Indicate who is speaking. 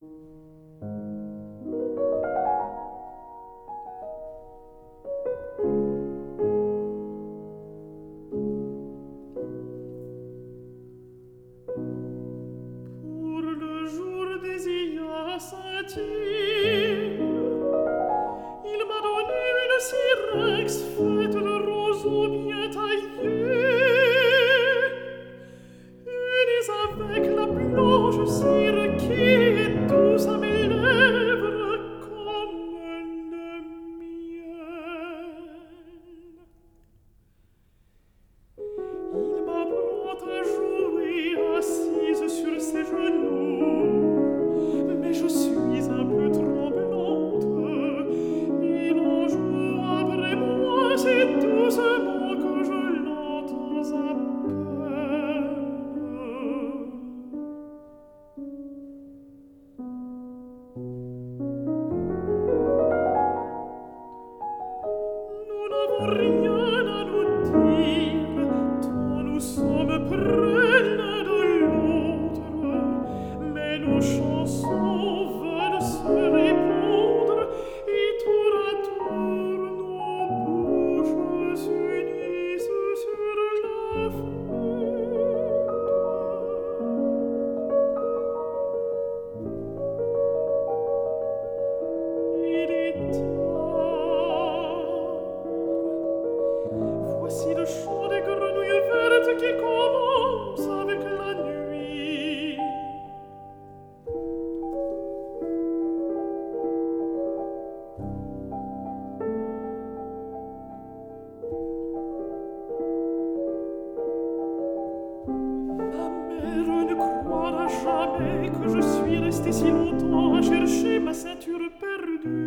Speaker 1: Pour le jour des Hyacintines, il m'a donné une syrinx faite de roseaux bien taillés, unis avec la blanche cire qui est douce à mes lèvres comme le miel. Il m'apprend à jouer assise sur ses genoux, mais je suis un peu tremblante. Il en joue après moi si doucement que je l'entends à peine. Nous n'avons rien à nous dire, tant nous sommes près l'un de l'autre, mais nos chansons veulent se répondre, et tour à tour nos bouches s'unissent sur la flûte. Il est tard. Voici le chant des grenouilles vertes qui commence avec la nuit. Ma mère ne croira jamais que je suis restée si longtemps à chercher ma ceinture perdue.